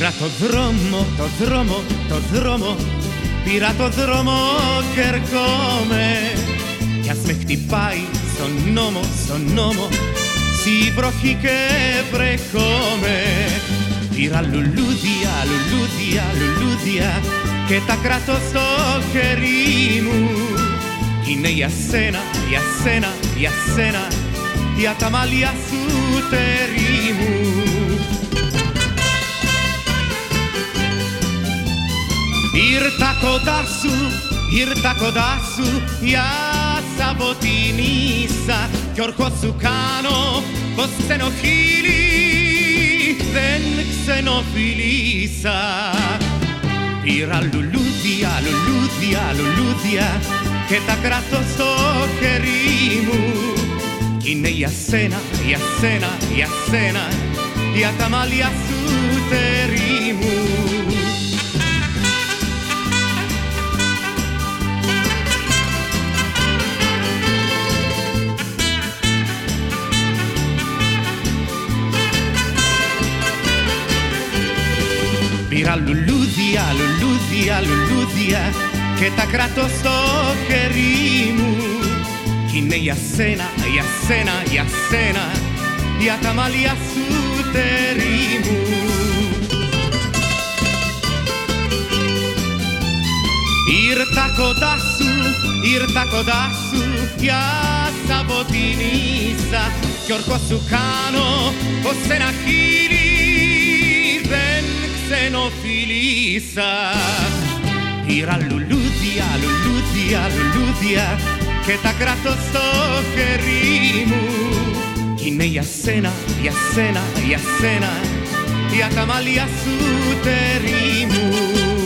Πήρα το δρόμο, πήρα το δρόμο και ερχόμαι. Κι ας με χτυπάει στον νόμο, στη βροχή και βρεχόμαι. Πήρα λουλούδια και τα κρατώ στο χέρι μου. Είναι για σένα, για τα μαλλιά σου τέρι μου. Ήρθα κοντά σου για σαβοτινίσα κι όρκο σου κάνω πως ξενοχύλι δεν ξενοφιλίσα. Πήρα λουλούδια και τα κρατώ στο χέρι μου. Κι είναι για σένα, για τα μαλλιά σου τέρι μου. Πήρα λουλούδια και τα κρατώ στο χέρι μου. Κι είναι για σένα, για τα μαλλιά σου τέρι μου. Ήρθα κοντά σου για σαβοτινίσα κι όρκο σου κάνω πως ένα χείλι δεν ξενοφιλίσα. Πήρα λουλούδια και τα κρατώ στο χέρι μου. Κι είναι για σένα, για τα μαλλιά σου τέρι μου.